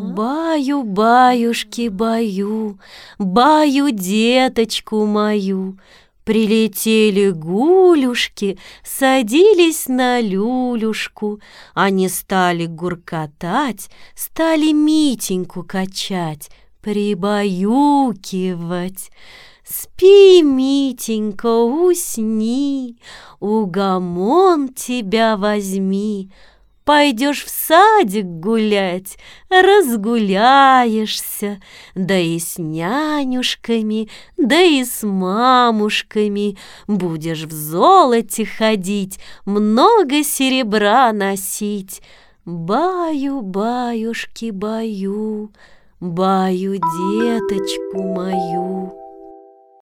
Баю, баюшки, баю, баю деточку мою. Прилетели гулюшки, садились на люлюшку. Они стали гуркотать, стали Митеньку качать, прибаюкивать. Спи, Митенька, усни, угомон тебя возьми. Пойдешь в садик гулять, разгуляешься, да и с нянюшками, да и с мамушками. Будешь в золоте ходить, много серебра носить. Баю, баюшки, баю, баю деточку мою.